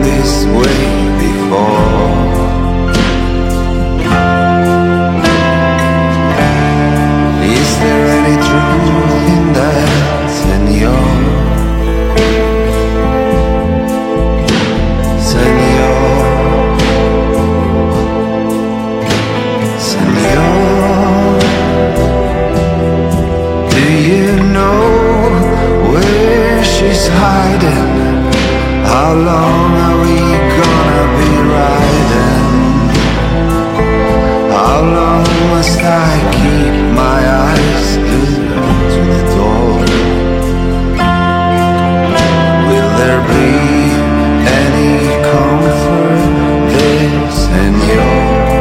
this way before. Is there any truth in that, Senor? Senor, Senor, do you know where she's hiding? How long are we gonna be riding? How long must I keep my eyes glued to the door? Will there be any comfort there, Senor?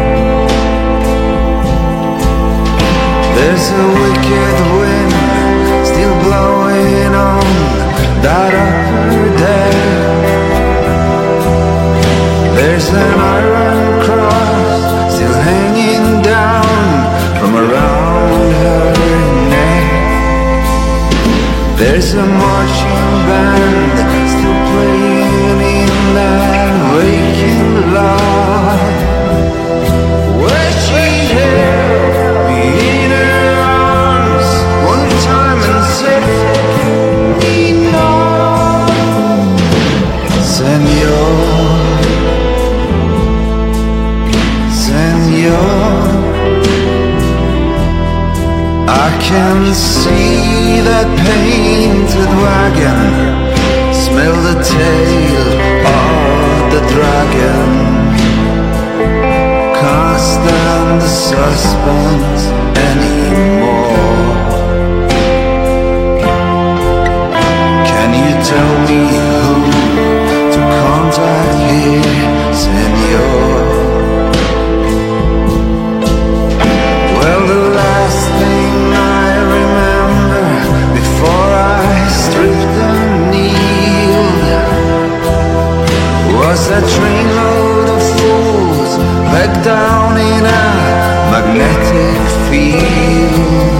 There's a wicked wind still blowing on that upper deck. There's an iron cross still hanging down from around her neck. There's a marching band still playing in that waking lot, where she held me in her arms one time and said, "We know, Senor, Senor." I can see that painted wagon, smell the tail of the dragon. Can't stand the suspense anymore. Can you tell me who to contact here, Senor? Well, the last thing I remember before I stripped and kneeled was that trainload of fools back down in a magnetic field.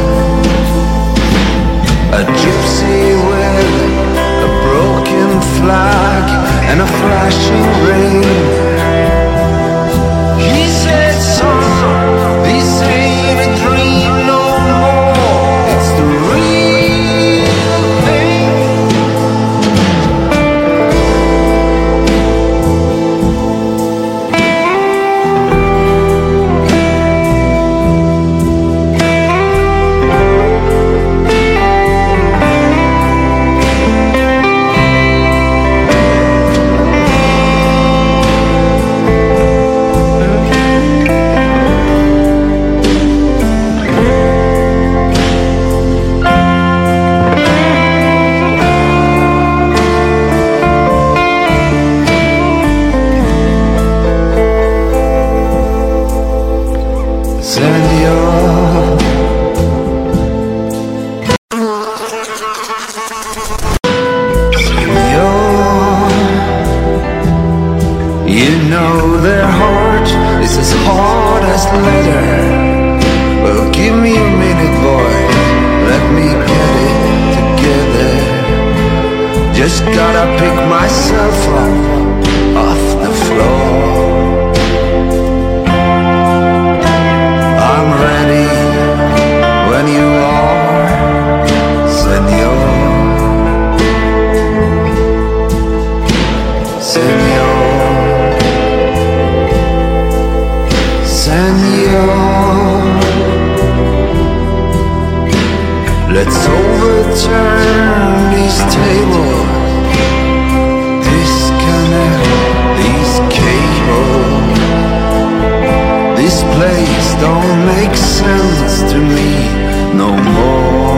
A gypsy with a broken flag and a flashing ring. He said, "Son, this ain't a dream no more, it's the real thing." You know their heart is as hard as leather. Well, give me a minute, boy, let me get it together. Just gotta pick myself up off the floor. I'm ready when you are, Senor. Senor, Senor, let's overturn these tables, disconnect these cables. This place don't make sense to me no more.